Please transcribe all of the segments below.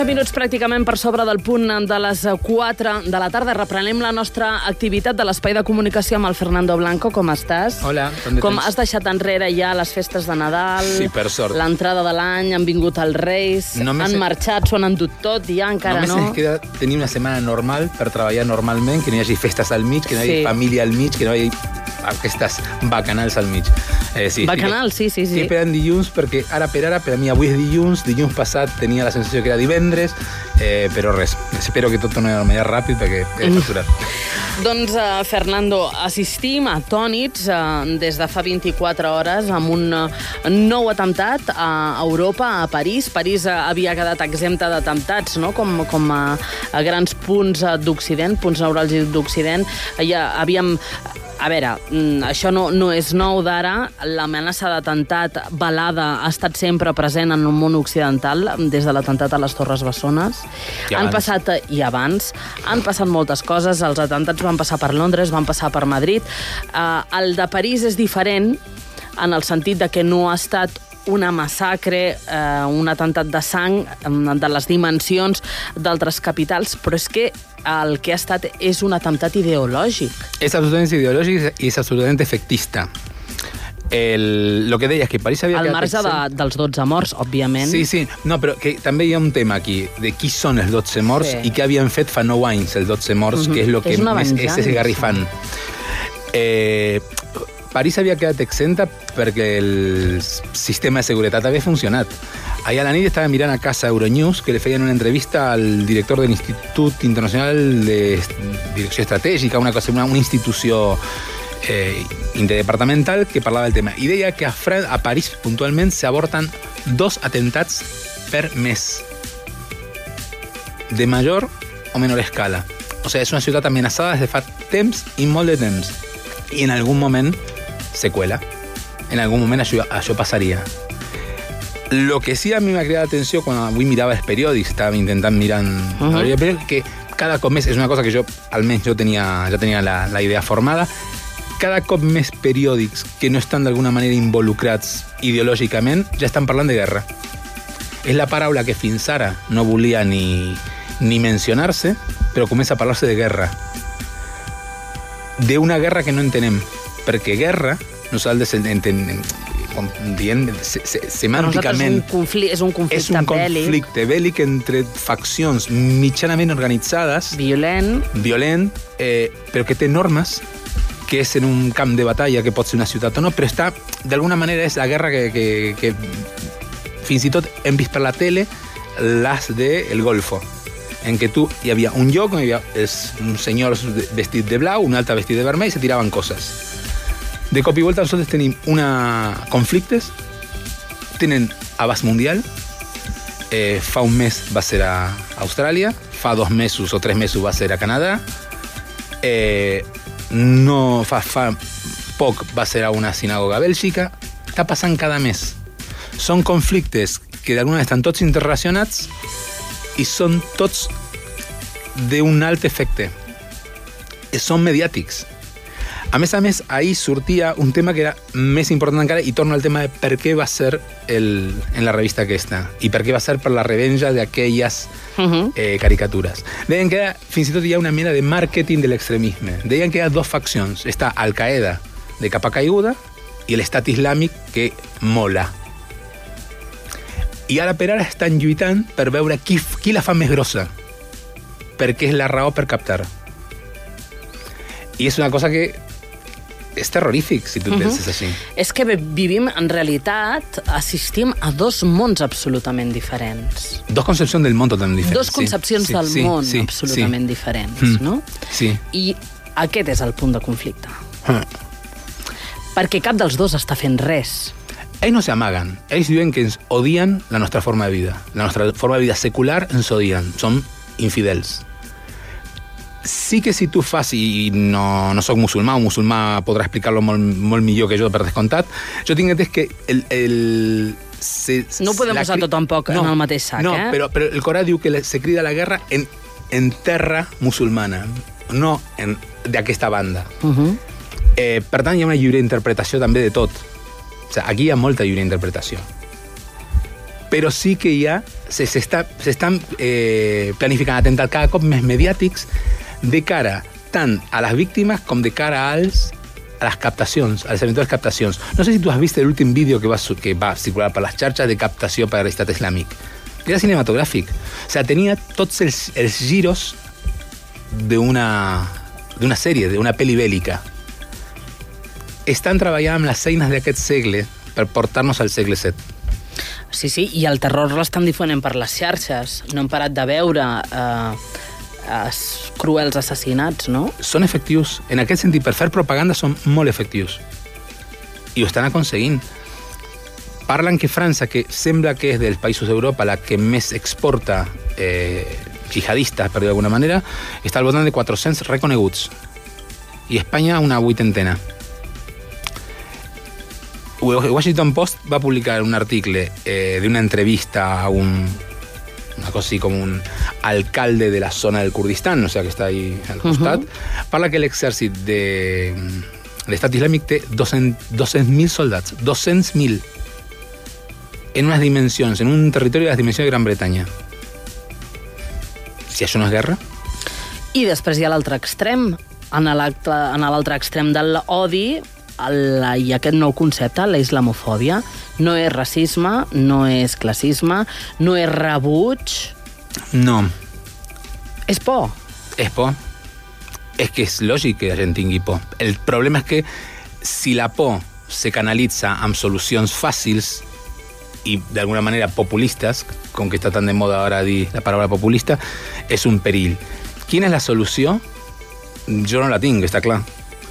15 minuts pràcticament per sobre del punt de les 4 de la tarda. Reprenem la nostra activitat de l'espai de comunicació amb el Fernando Blanco. Com estàs? Hola. Com has deixat enrere ja les festes de Nadal? Sí, per sort. L'entrada de l'any, han vingut els Reis, han marxat, s'ho han endut tot, ja encara no? Només ens queda tenir una setmana normal per treballar normalment, que no hi hagi festes al mig, que no hi hagi família al mig, que no hi hagi aquestes bacanals al mig. Sí, bacanals, sí. Estic esperant dilluns, perquè ara per mi avui és dilluns passat tenia la sensació que era divendres, però res, espero que tot torni a la manera ràpid perquè he facturat. Doncs, Fernando, assistim atònits des de fa 24 hores amb un nou atemptat a Europa, a París. París havia quedat exempta d'atemptats, no? com a grans punts d'Occident, punts neuràlgics d'Occident. Ja havíem... A veure, això no és nou d'ara. L'amenaça d'atemptat velada ha estat sempre present en el món occidental, des de l'atemptat a les Torres Bessones. Han passat moltes coses. Els atemptats van passar per Londres, van passar per Madrid. El de París és diferent en el sentit de que no ha estat una massacre, un atemptat de sang de les dimensions d'altres capitals, però és que el que ha estat és un atemptat ideològic. És absolutament ideològic i és absolutament efectista. Lo que deia és que París havia quedat... Al marge dels 12 morts, òbviament. Sí. No, però que també hi ha un tema aquí, de qui són els 12 morts i què havien fet fa 9 anys els 12 morts, que és el que més és esgarrifant. París havia quedat exempta perquè el sistema de seguretat havia funcionat. Ahir a la nit estava mirant a casa Euronews, que li feien una entrevista al director de l'Institut Internacional de Direcció Estratègica, una institució interdepartamental que parlava del tema. I deia que a París, puntualment, s'aborten 2 atemptats per mes, de major o menor escala. O sigui, és una ciutat amenaçada des de fa temps i molt de temps. I en algun moment se cuela. En algun moment això passaria. Lo que sí a mi m'ha cridat atenció quan avui mirava els periòdics, estava intentant mirar que cada cop més, és una cosa que almenys ja tenia la idea formada, cada cop més periòdics que no estan d'alguna manera involucrats ideològicament ja estan parlant de guerra. És la paraula que fins ara no volia ni mencionar-se, però comença a parlar-se de guerra. D'una guerra que no entenem, perquè guerra nosaltres entenem, dient semànticament, és un conflicte bèl·lic entre faccions mitjanament organitzades, violent, però que té normes, que és en un camp de batalla, que pot ser una ciutat o no, però està, d'alguna manera, és la guerra que fins i tot hem vist per la tele les del Golfo, en què hi havia un lloc on hi havia un senyor vestit de blau, un altre vestit de vermell, i se tiraven coses. De cop i volta nosaltres tenim conflictes, tenen abast mundial. Fa un mes va ser a Austràlia, fa 2 mesos o 3 mesos va ser a Canadà, no fa poc va ser a una sinagoga a Bèlgica. Està passant cada mes. Són conflictes que d'alguna manera estan tots interrelacionats i són tots d'un alt efecte. Són mediàtics. A més, ahir sortia un tema que era més important encara, i torno al tema de per què va ser en la revista aquesta, i per què va ser per la revenja d'aquelles caricatures. Deien que fins i tot hi ha una mena de màrqueting de l'extremisme. Deien que hi ha 2 faccions. Està Al-Qaeda, de capa caiguda, i l'Estat Islàmic, que mola. I ara per ara estan lluitant per veure qui la fa més grossa, perquè és la raó per captar. I és una cosa que és terrorífic, si tu penses així. És que vivim, en realitat, assistim a 2 mons absolutament diferents. 2 concepcions del món totalment diferents. 2 concepcions del món absolutament diferents, no? Sí. I aquest és el punt de conflicte. Perquè cap dels 2 està fent res. Ells no s'amaguen. Ells diuen que ens odien la nostra forma de vida. La nostra forma de vida secular ens odien. Som infidels. Sí que si tu fas, i no soc musulmà, un musulmà podrà explicar-lo molt millor que jo, per descomptat, jo tinc entès que no ho podem posar tot tampoc en el mateix sac, no, però el Corà diu que se crida la guerra en terra musulmana, no d'aquesta banda. Per tant, hi ha una lliure interpretació també de tot. O sigui, aquí hi ha molta lliure interpretació. Però sí que ja s'estan planificant atemptats cada cop més mediàtics de cara tant a les víctimes com de cara a les captacions, a les eventuals captacions. No sé si tu has vist l'últim vídeo que va circular per les xarxes de captació per a l'Estat Islàmic. Era cinematogràfic. O sigui, tenia tots els giros d'una sèrie, d'una pel·li bèl·lica. Estan treballant amb les eines d'aquest segle per portar-nos al segle VII. Sí, i el terror l'estan difonent per les xarxes. No hem parat de veure cruels assassinats, no? Són efectius. En aquest sentit, per fer propaganda són molt efectius. I ho estan aconseguint. Parlen que França, que sembla que és dels països d'Europa la que més exporta jihadistes, per dir d'alguna manera, està al voltant de 400 reconeguts. I Espanya una 80. Washington Post va publicar un article de una entrevista a una cosa así como un alcalde de la zona del Kurdistán, o sea que está ahí al costat, parla que l'exèrcit de l'Estat Islàmic té 200.000 soldats, 200.000, en unes dimensions, en un territori de les dimensions de Gran Bretanya. Si això no és guerra? I després hi ha l'altre extrem. En l'altre extrem de l'odi hi ha aquest nou concepte, la islamofòbia. No és racisme, no és classisme, no és rebuig. No. És por. És por. És que és lògic que la gent tingui por. El problema és que si la por se canalitza amb solucions fàcils i d'alguna manera populistes, com que està tan de moda ara dir la paraula populista, és un perill. Quina és la solució? Jo no la tinc, està clar.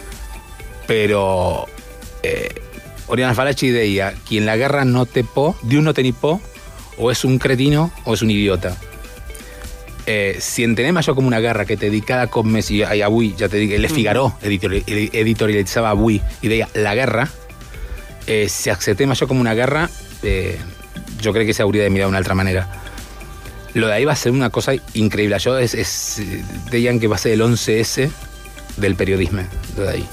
Però Oriana Fallaci deia: qui en la guerra no té por, diu no tenir por, o és un cretino o és un idiota. Si entenem això com una guerra que té dit cada cop més, i avui, ja t'he dit, Le Figaro editorialitzava avui i deia la guerra, si acceptem això com una guerra, jo crec que s'hauria de mirar d'una altra manera. Lo d'ahir va ser una cosa increïble. Això deien que va ser el 11S del periodisme, lo d'ahir.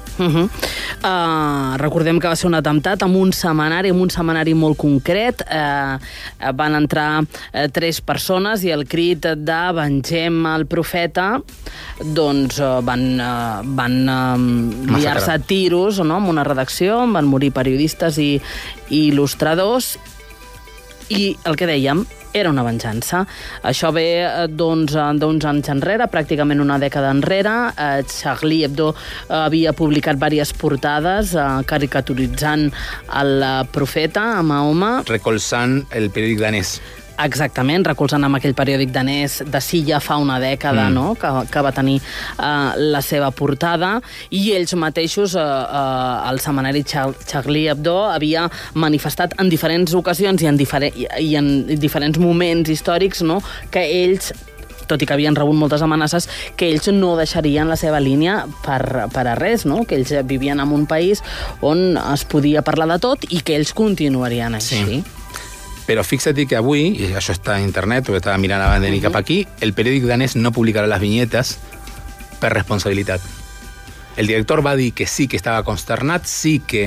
Recordem que va ser un atemptat amb un setmanari molt concret. Van entrar 3 persones i el crit de vengem el profeta, doncs van liar-se a tiros, no?, en una redacció, van morir periodistes i il·lustradors, i el que dèiem era una venjança. Això ve d'uns anys enrere, pràcticament una dècada enrere. Charlie Hebdo havia publicat diverses portades caricaturitzant el profeta, a Mahoma. Recolzant el periòdic danès. Exactament, recolzant amb aquell periòdic danès de sí ja fa una dècada, no?, que va tenir la seva portada, i ells mateixos, el setmanari Charlie Hebdo, havia manifestat en diferents ocasions i en diferents moments històrics, no?, que ells, tot i que havien rebut moltes amenaces, que ells no deixarien la seva línia per a res, no?, que ells vivien en un país on es podia parlar de tot i que ells continuarien així. Sí. Però fixa't que avui, i això està a internet, perquè estava mirant abans de venir cap aquí, el periòdic danès no publicarà les vinyetes per responsabilitat. El director va dir que sí que estava consternat, sí que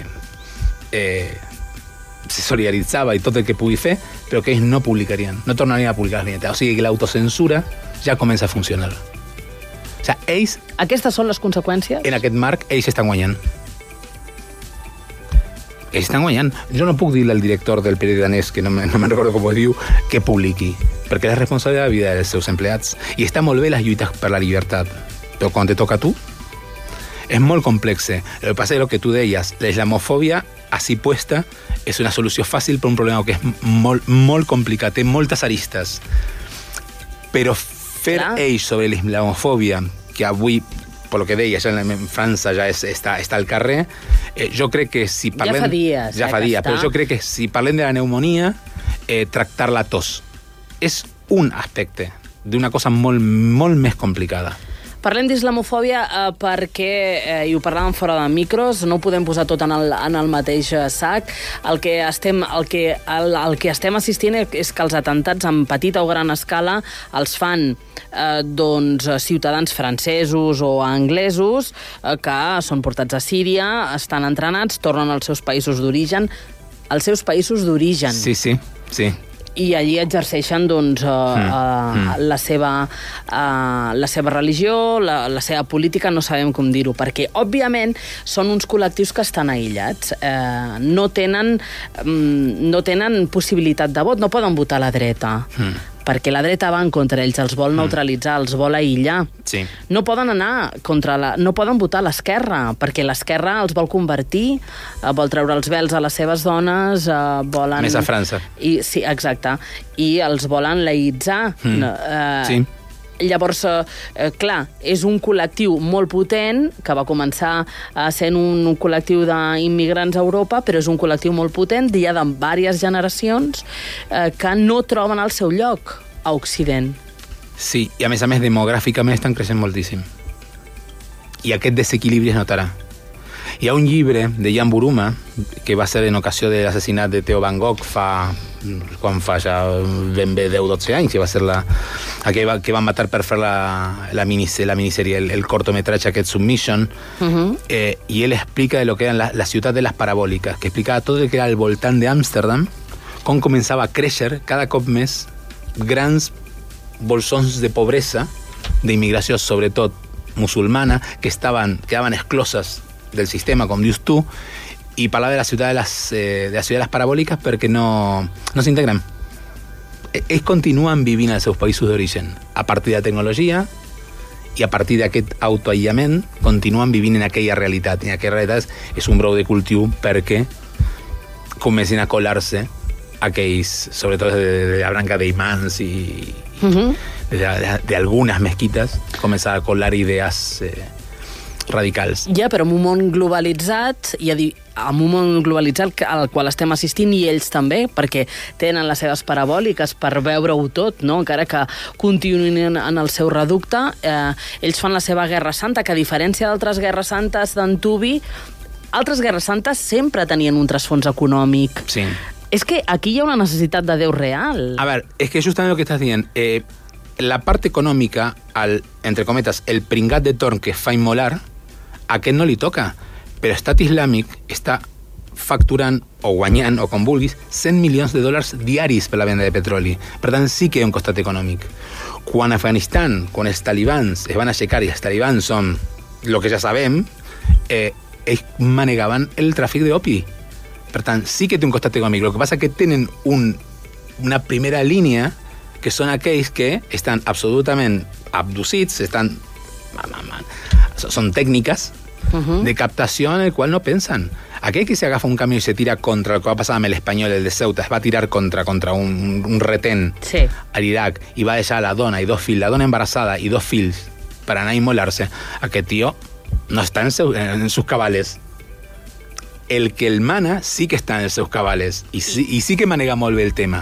se solidaritzava i tot el que pugui fer, però que ells no publicarien, no tornarien a publicar les vinyetes. O sigui que l'autocensura ja comença a funcionar. O sigui, ells... Aquestes són les conseqüències? En aquest marc, ells estan guanyant. Estan guanyant. Jo no puc dir-li al director del periòdic danès, que no me'n recordo com es diu, que publiqui, perquè és responsable de la vida dels seus empleats. I està molt bé les lluites per la llibertat, però quan te toca a tu, és molt complex. El que passa és el que tu deies, la islamofòbia, així puesta, és una solució fàcil per un problema que és molt complicat, té moltes aristes. Però fer ells sobre la islamofòbia, que avui, per lo que deia, ja en França ja està al carrer, jo crec que si parlem... Ja fa dies, però jo crec que si parlem de la pneumonia, tractar la tos és un aspecte d'una cosa molt més complicada. Parlem d'islamofòbia perquè, i ho parlàvem fora de micros, no ho podem posar tot en el mateix sac. El que estem assistint és que els atemptats en petita o gran escala els fan ciutadans francesos o anglesos que són portats a Síria, estan entrenats, tornen als seus països d'origen. Als seus països d'origen. Sí. i allí exerceixen doncs, la seva religió, la seva política, no sabem com dir-ho, perquè, òbviament, són uns col·lectius que estan aïllats. No tenen possibilitat de vot, no poden votar a la dreta. Perquè la dreta va en contra ells, els vol neutralitzar, els vol aïllar. Sí. No poden anar no poden votar a l'esquerra, perquè l'esquerra els vol convertir, vol treure els vels a les seves dones, volen... Més a França. Sí, exacte. I els volen laïtzar. Sí. Llavors, clar, és un col·lectiu molt potent, que va començar sent un col·lectiu d'immigrants a Europa, però és un col·lectiu molt potent, ja de diverses generacions, que no troben el seu lloc a Occident. Sí, i a més, demogràficament estan creixent moltíssim. I aquest desequilibri es notarà. Hi ha un llibre de Jan Buruma, que va ser en ocasió de l'assassinat de Theo Van Gogh quan fa ja ben bé 10-12 anys, que va ser que van matar per fer la minissèrie, el cortometratge aquest Submission, i ell explica de lo que eren la ciutat de les parabòliques, que explicava tot el que era al voltant d'Amsterdam, com començava a créixer cada cop més grans bolsons de pobresa, d'immigració sobretot musulmana, que quedaven excloses del sistema, com dius tu, i parlar de la ciutat de les parabòliques perquè no s'integren. Ells continuen vivint als seus països d'origen a partir de la tecnologia i a partir d'aquest autoaïllament continuen vivint en aquella realitat. I aquella realitat és un brou de cultiu perquè comencen a colar-se aquells, sobretot de la branca d'imams i d'algunes mesquites, començar a colar idees radicals. Ja, però en un món globalitzat, en un món globalitzat al qual estem assistint, i ells també, perquè tenen les seves parabòliques per veure-ho tot, no? Encara que continuïn en el seu reducte, ells fan la seva Guerra Santa, que a diferència d'altres Guerres Santes d'Antubi, altres Guerres Santes sempre tenien un trasfons econòmic. Sí. És que aquí hi ha una necessitat de Déu real. A ver, es que justamente lo que estás diciendo, la parte econòmica, entre cometes, el pringat de torn que fa immolar, a aquest no li toca, però Estat Islàmic està facturant o guanyant, o com vulguis, 100 milions de dòlars diaris per la venda de petroli. Per tant, sí que hi ha un costat econòmic. Quan a Afganistan, quan els talibans es van aixecar, i els talibans són el que ja sabem, ells manegaven el tràfic d'opi. Per tant, sí que té un costat econòmic. El que passa és que tenen una primera línia que són aquells que estan absolutament abducits, són tècniques de captació en el qual no pensen. Aquell que se agafa un camió i se tira contra el que va passar amb l'Espanyol, el de Ceuta, es va tirar contra un retén a l'Iraq i va deixar la dona i dos fills, la dona embarassada i dos fills per anar a immolar-se, aquest tio no està en sus cabales. El que el mana sí que està en els seus cabales i sí que manega molt bé el tema.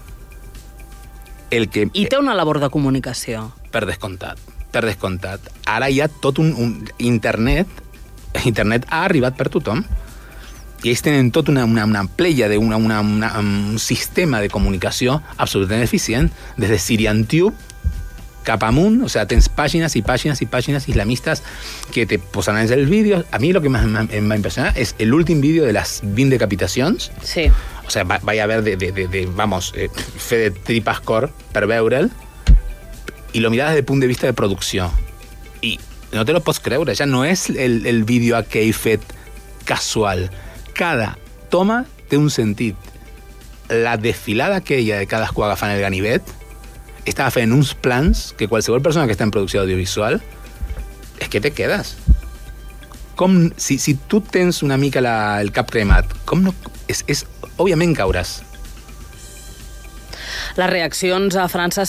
I té una labor de comunicació. Per descomptat. Ara hi ha tot un internet ha arribat per tothom i ells tenen tot una pleia un sistema de comunicació absolutament eficient, des de SyrianTube cap amunt, o sea, tens pàgines i pàgines i pàgines islamistes que te posaran el vídeo. A mi lo que em va impressionar és l'últim vídeo de les 20 decapitacions. Sí. O sea, va a haver fe de tripas cor per veure'l, i lo miras desde el punt de vista de producció. I no te lo pots creure, ja no és el vídeo aquell fet casual. Cada toma té un sentit. La desfilada aquella de cadascú agafant el ganivet estava fent uns plans que qualsevol persona que està en producció audiovisual és que te quedes. Si tu tens una mica el cap cremat, òbviament cauràs. Les reaccions a França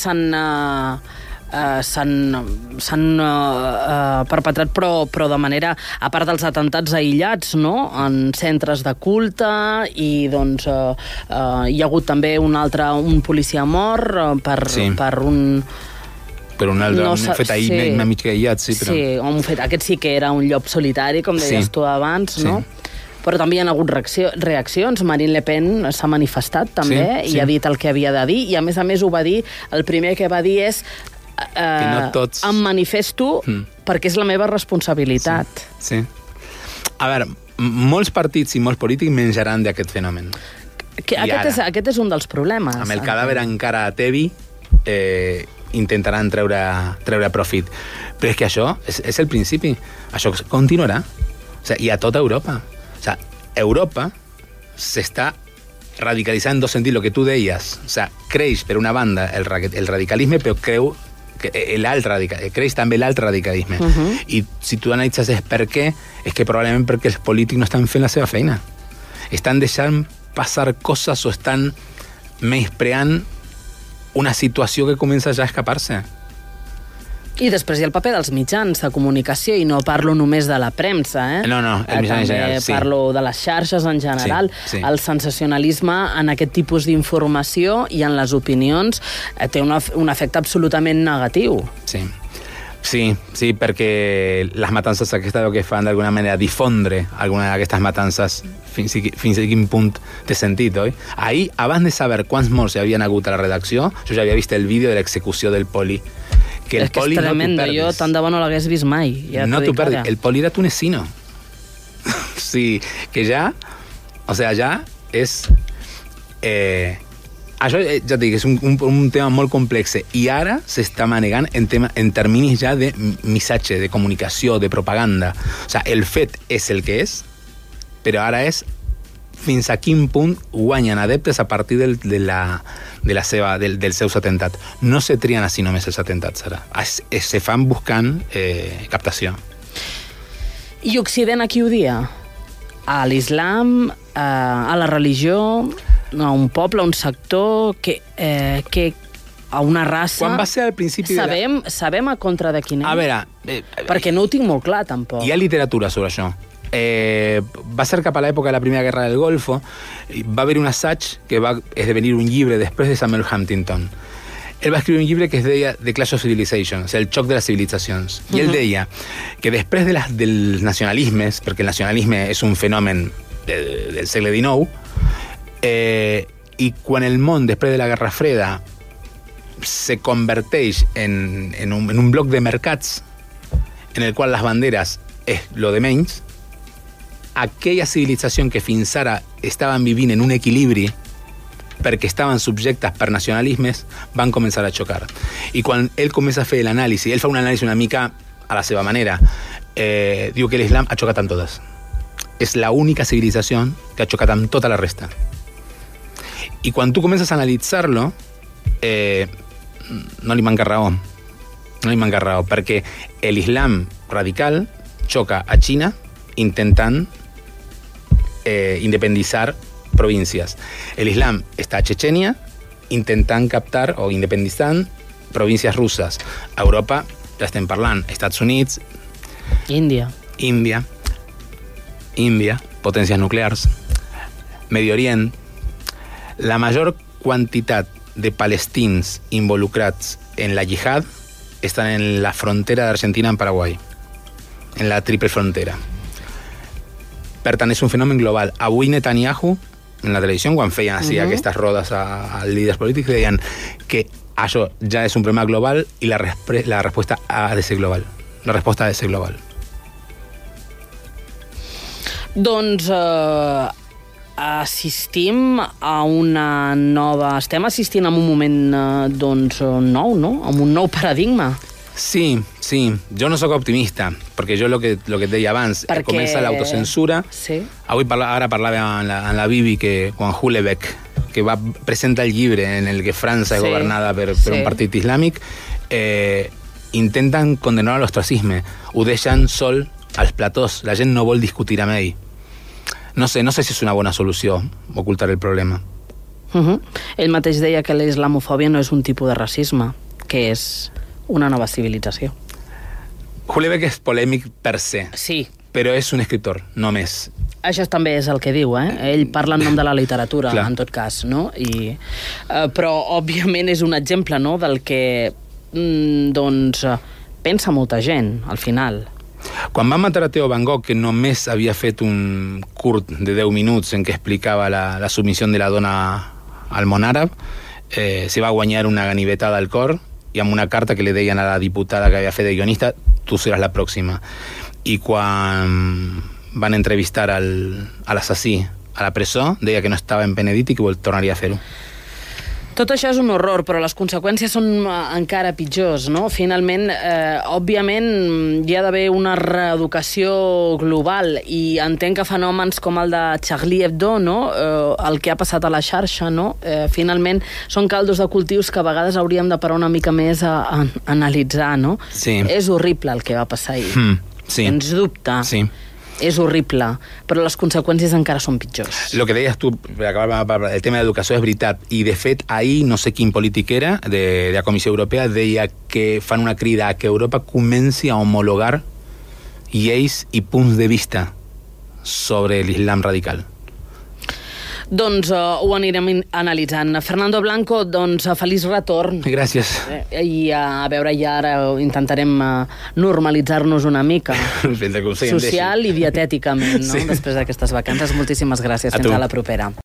s'han perpetrat, però de manera, a part dels atemptats aïllats, no? En centres de culte, i doncs hi ha hagut també un policia mort per un... Per un fet ahir, una mica aïllat, sí. Però... Sí, aquest sí que era un llop solitari, com deies tu abans, no? Però també hi ha hagut reaccions. Marine Le Pen s'ha manifestat també i ha dit el que havia de dir, i a més ho va dir, el primer que va dir és em manifesto perquè és la meva responsabilitat. Sí. A veure, molts partits i molts polítics menjaran d'aquest fenomen. Aquest és un dels problemes. Amb el cadàver encara a Tevi intentaran treure profit. Però és que això és el principi. Això continuarà. O sea, i a tota Europa. O sea, Europa s'està radicalitzant en dos sentits, el que tu deies. O sea, creix, per una banda, el radicalisme, però creix també l'altre radicalisme. I si tu analitzes per què, és que probablement perquè els polítics no estan fent la seva feina. Estan deixant passar coses o estan menyspreant una situació que comença ja a escapar-se. I després hi ha el paper dels mitjans de comunicació, i no parlo només de la premsa, No, el mitjà en general, sí. Parlo de les xarxes en general. Sí. El sensacionalisme en aquest tipus d'informació i en les opinions té un efecte absolutament negatiu. Sí, perquè les matances aquestes el que fan d'alguna manera difondre alguna d'aquestes matances fins a quin punt té sentit, oi? Ahir, abans de saber quants morts hi havien hagut a la redacció, jo ja havia vist el vídeo de l'execució del poli. Que el poli és tremendo, jo tant de bo no l'hagués vist mai. No t'ho perdis, el poli era tunecino. Sí, que ja, o sea, ja és... Això, ja et dic, és un tema molt complex i ara s'està manegant en terminis ja de missatge, de comunicació, de propaganda. O sigui, el fet és el que és, però ara és fins a quin punt guanyen adeptes a partir dels seus atemptats. No se trien així només els atemptats, ara. Se fan buscant captació. I Occident a qui odia? A l'islam, a la religió, a un poble, a un sector, a una raça... Quan va ser al principi sabem a contra de quin és? A veure... Perquè no ho tinc molt clar, tampoc. Hi ha literatura sobre això. Va ser cap a l'època de la Primera Guerra del Golfo, va haver un assaig que va esdevenir un llibre després de Samuel Huntington. Ell va escriure un llibre que es deia The Clash of Civilizations, el xoc de les civilitzacions. I ell deia que després dels nacionalismes, perquè el nacionalisme és un fenomen del segle XIX, i quan el món, després de la Guerra Freda, se converteix en un bloc de mercats en el qual les banderes és lo de menys, aquella civilització que fins ara estaven vivint en un equilibri perquè estaven subjectes per nacionalismes, van començar a xocar. I quan ell comença a fer l'anàlisi, ell fa un anàlisi una mica a la seva manera, diu que l'islam ha xocat amb totes. És l'única civilització que ha xocat amb tota la resta. I quan tu comences a analitzar-lo, no li manca raó. No li manca raó, perquè l'islam radical xoca a Xina intentant independitzar províncies. L'islam està a Chechenia intentant captar o independitzant províncies russes. A Europa, ja estem parlant, Estats Units... Índia, potències nuclears, Medi Orient. La major quantitat de palestins involucrats en la jihad estan en la frontera d'Argentina amb Paraguai, en la triple frontera. Per tant, és un fenomen global. Avui Netanyahu, en la televisió, quan feien així aquestes rodes als líders polítics, deien que això ja és un problema global i la resposta ha de ser global. La resposta ha de ser global. Doncs assistim a una nova... Estem assistint a un moment nou, no? A un nou paradigma. Sí. Jo no sóc optimista, perquè jo el que et deia abans, comença l'autocensura. Sí. Ara parlava en la Bibi que quan Hulebeck, que va presentar el llibre en el que França és governada per un partit islàmic, intenten condenar l'ostracisme. Ho deixen sol als platós. La gent no vol discutir amb ell. No sé si és una bona solució ocultar el problema. Ell mateix deia que la islamofòbia no és un tipus de racisme, que és una nova civilització. Hulebeck és polèmic per se, sí, però és un escriptor, no més. Això també és el que diu, Ell parla en nom de la literatura, en tot cas, no? Però, òbviament, és un exemple, no?, del que, pensa molta gent, al final. Quan van matar a Theo Van Gogh, que només havia fet un curt de 10 minuts en què explicava la submissió de la dona al món àrab, se va guanyar una ganivetada al cor i amb una carta que li deien a la diputada que havia fet de guionista, tu seràs la pròxima. I quan van entrevistar a l'assassí a la presó, deia que no estava empenedit i que tornaria a fer-ho. Tot això és un horror, però les conseqüències són encara pitjors, no? Finalment, òbviament, hi ha d'haver una reeducació global i entenc que fenòmens com el de Charlie Hebdo, no? El que ha passat a la xarxa, no? Finalment, són caldos de cultius que a vegades hauríem de parar una mica més a analitzar, no? Sí. És horrible el que va passar ahir. Sí. Sens dubte. Sí. És horrible, però les conseqüències encara són pitjors. Lo que deies tu, el tema d'educació és veritat, i de fet ahir no sé quin polític era de la Comissió Europea deia que fan una crida a que Europa comenci a homologar lleis i punts de vista sobre l'islam radical. Doncs ho anirem analitzant. Fernando Blanco, doncs feliç retorn. Gràcies. I a veure, ja ara intentarem normalitzar-nos una mica. Social i dietèticament, no? Sí. Després d'aquestes vacances. Moltíssimes gràcies. Fins a la propera.